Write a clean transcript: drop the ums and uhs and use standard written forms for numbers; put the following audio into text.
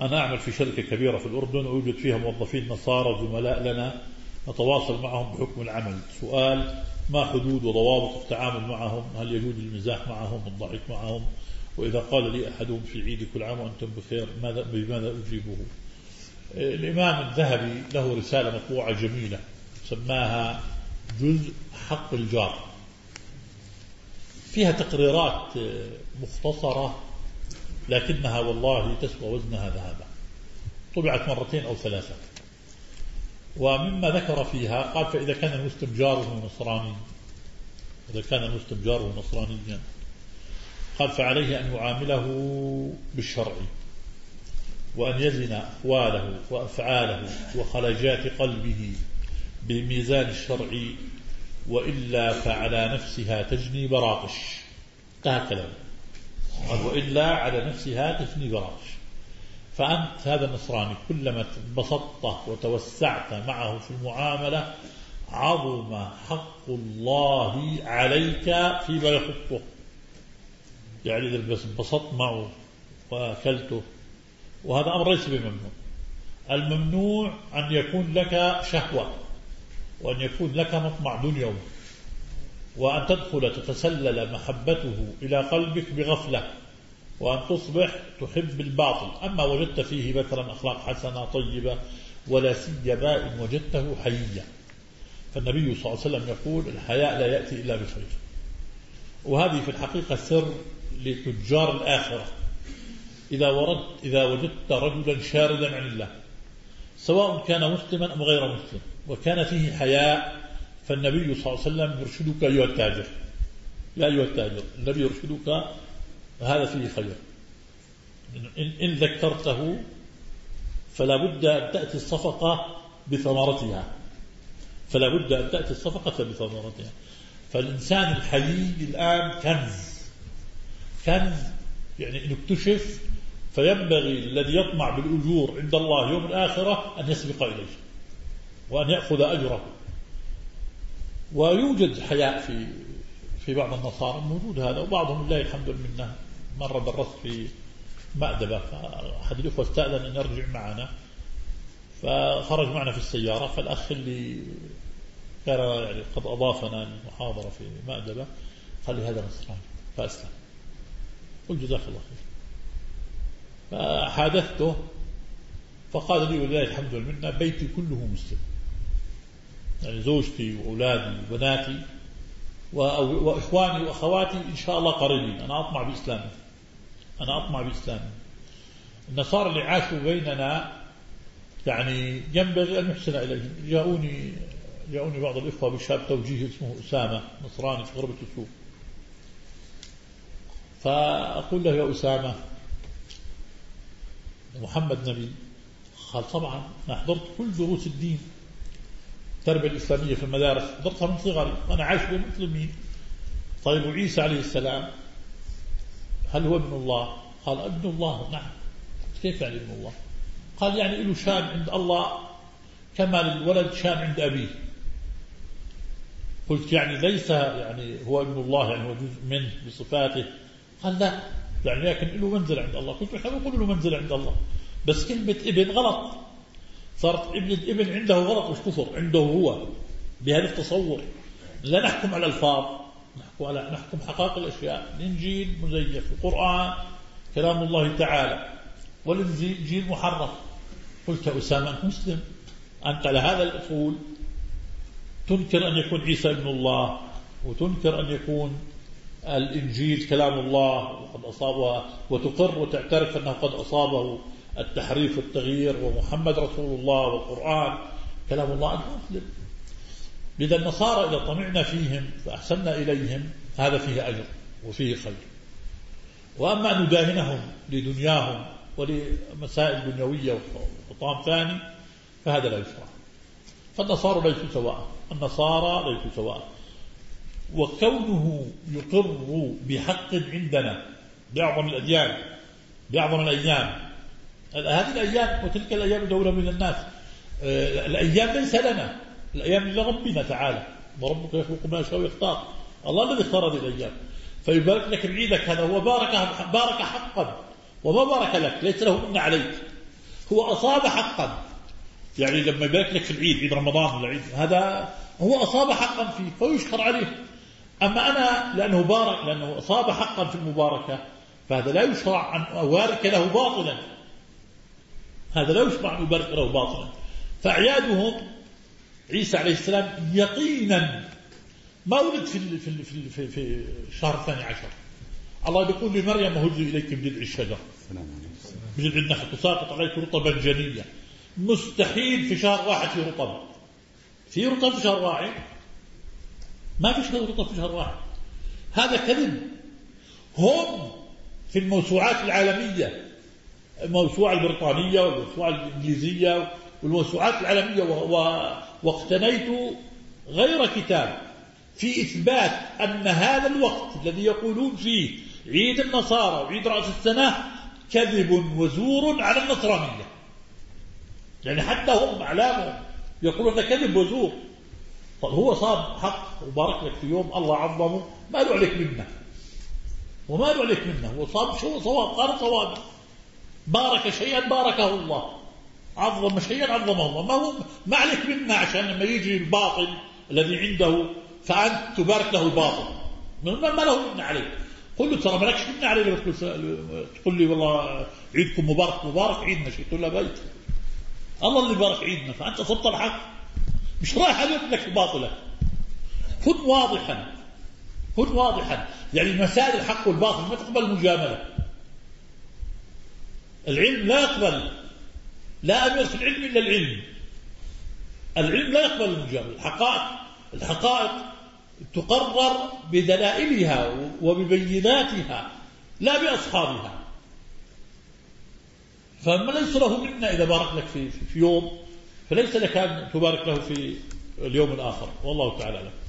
أنا أعمل في شركة كبيرة في الأردن ويوجد فيها موظفين نصارى زملاء لنا نتواصل معهم بحكم العمل. سؤال: ما حدود وضوابط التعامل معهم؟ هل يجوز المزاح معهم والضحك معهم؟ وإذا قال لي أحدهم في العيد كل عام وأنتم بخير بماذا أجيبه؟ الإمام الذهبي له رسالة مطبوعة جميلة سماها جزء حق الجار، فيها تقريرات مختصرة لكنها والله تسوى وزنها ذهبا. طبعت مرتين أو ثلاثة. ومما ذكر فيها قال: فإذا كان المسلم جاره نصراني، إذا كان المسلم جاره نصرانيا، قال: فعليه أن يعامله بالشرع، وأن يزن أقواله وأفعاله وخلجات قلبه بميزان الشرع، وإلا فعلى نفسها تجني براقش. هكذا قال: وإلا على نفسها تجني براقش. فأنت هذا النصراني كلما بسطت وتوسعت معه في المعاملة عظم حق الله عليك فيما يخطه. يعني إذا بس انبسطت معه وأكلته، وهذا أمر ليس بممنوع. الممنوع أن يكون لك شهوة، وأن يكون لك مطمع دنيوي، وأن تدخل تتسلل محبته إلى قلبك بغفلة، وأن تصبح تحب الباطل. أما وجدت فيه مثلا أخلاق حسنة طيبة، ولا سيما إن وجدته حييا، فالنبي صلى الله عليه وسلم يقول: الحياء لا يأتي إلا بخير. وهذه في الحقيقة سر لتجار الآخرة. إذا وجدت رجلا شاردا عن الله، سواء كان مسلما أم غير مسلم، وكان فيه حياء، فالنبي صلى الله عليه وسلم يرشدك أيها التاجر، يا أيها التاجر، النبي يرشدك، هذا فيه خير. إن ذكرته فلا بد أن تأتي الصفقة بثمرتها، فلا بد أن تأتي الصفقة بثمرتها. فالإنسان الحيي الآن كنز يعني إن اكتشف، فينبغي الذي يطمع بالأجور عند الله يوم الآخرة أن يسبق إليه وأن يأخذ أجره. ويوجد حياء في بعض النصارى، موجود هذا، وبعضهم لله الحمد لله. مرة درست في مأدبة، فأحد الأخوة استأذن أن يرجع معنا، فخرج معنا في السيارة، فالأخ اللي كان يعني قد أضافنا للمحاضرة في مأدبة قال لي: هذا نصراني، فأسلم. قلت: جزاك الله خير. فحادثته فقال لي: ولله الحمد لله، بيتي كله مسلم، يعني زوجتي وأولادي وبناتي وإخواني وأخواتي إن شاء الله قريبين. أنا أطمع بإسلامي. النصارى اللي عاشوا بيننا يعني ينبغي أن يحسن إليهم. جاءوني بعض الإخوة بشاب توجيه اسمه أسامة، نصراني في غربة السوق، فأقول له: يا أسامة، محمد نبي؟ قال: طبعا، أنا حضرت كل دروس الدين، التربية الإسلامية في المدارس حضرتها من صغري، وأنا عايش بين المسلمين. طيب، وعيسى عليه السلام هل هو ابن الله؟ قال: ابن الله. نعم. كيف يعني ابن الله؟ قال: يعني له شان عند الله كما للولد شان عند أبيه. قلت: يعني ليس يعني هو ابن الله يعني هو جزء منه بصفاته؟ قال: لا، يعني لكن له منزل عند الله. قلت: احنا بنقول له منزل عند الله، بس كلمة ابن غلط، صارت ابن عنده غلط مش كفر، عنده هو بهذا التصور. لا نحكم على الألفاظ، نحكم حقائق الأشياء. الإنجيل مزيف، القرآن كلام الله تعالى، والإنجيل محرف. قلت: يا أسامة، أنت مسلم، أنت على هذا الأصول تنكر أن يكون عيسى ابن الله، وتنكر أن يكون الإنجيل كلام الله وقد أصابها، وتقر وتعترف أنه قد أصابه التحريف والتغيير، ومحمد رسول الله والقرآن كلام الله. أنت مسلم. لذا النصارى إذا طمعنا فيهم فأحسننا إليهم هذا فيه أجر وفيه خير. وأما أن نداهنهم لدنياهم ولمسائل دنيوية وطعام ثاني فهذا لا يشرع. فالنصارى ليسوا سواء. وكونه يقر بحق عندنا بأعظم الأديان بأعظم الأيام، هذه الأيام وتلك الأيام دولة من الناس. الأيام ليس لنا، الأيام لربنا تعالى، وربك يخلق ما يشاء ويختار. الله الذي اختار هذه الأيام، فيبارك لك عيدك هذا، هو بارك حقا وما بارك لك، ليس له من عليك. هو أصاب حقا، يعني لما يبارك لك في العيد، عيد رمضان ولا عيد، هذا هو أصاب حقا فيه فيشكر عليه. أما أنا لأنه بارك، لأنه أصاب حقا في المباركة، فهذا لا يشرع أن أبارك له باطلا، هذا لا يشرع أن أبارك له باطلا. فأعيادهم عيسى عليه السلام يقينا ما ولد في شهر 12. الله يقول لمريم هزي إليك بجذع الشجر، بجذع النخل تساقط عليك رطبا جنيا. مستحيل في شهر واحد في رطب، في رطب في شهر واحد، ما في رطب في شهر واحد، هذا كذب. هم في الموسوعات العالمية، الموسوعة البريطانية والموسوعة الإنجليزية والموسوعات العالمية، واقتنيت غير كتاب في إثبات أن هذا الوقت الذي يقولون فيه عيد النصارى وعيد رأس السنة كذب وزور على النصرانية. يعني حتى هم أعلامهم يقولون كذب وزور. طيب هو صاب حق وبارك لك في يوم الله عظمه، ما له عليك منه وما له عليك منه، هو صاب شو صواب، قال صواب. بارك شيئا باركه الله، عظم شيئا عظمه الله، ما هو ما عليك منه عشان لما يجي الباطل الذي عنده فأنت تبارك له الباطل، ما له منه عليك. قل له ترى مالكش منه عليه لما تقول لي والله عيدكم مبارك، مبارك عيدنا شيء، تقول له بيت الله اللي بارك عيدنا، فأنت صبت الحق، مش رايح عليك لك الباطلة. كن واضحا، كن واضحا، يعني مسائل الحق والباطل ما تقبل مجاملة. العلم لا يقبل، لا أمير في العلم إلا العلم، العلم لا يقبل المجاملة. الحقائق تقرر بدلائلها وببيناتها لا بأصحابها. فما ليس له منا إذا بارك لك في يوم، فليس لك أن تبارك له في اليوم الآخر، والله تعالى أعلم.